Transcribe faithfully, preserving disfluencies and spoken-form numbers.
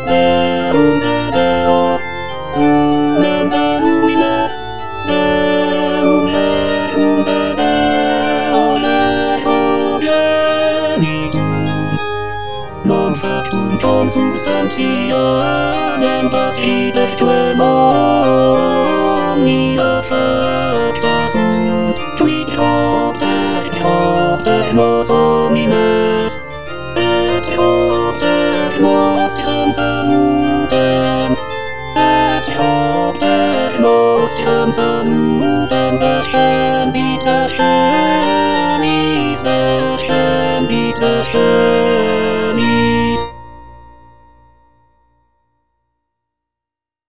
Non factum consubstantianem pati perque omnia facta sunt, qui opter, opter nos homines, et opter nostium salutem, et opter nostium salutem descendit, descendis, descendit, descendit,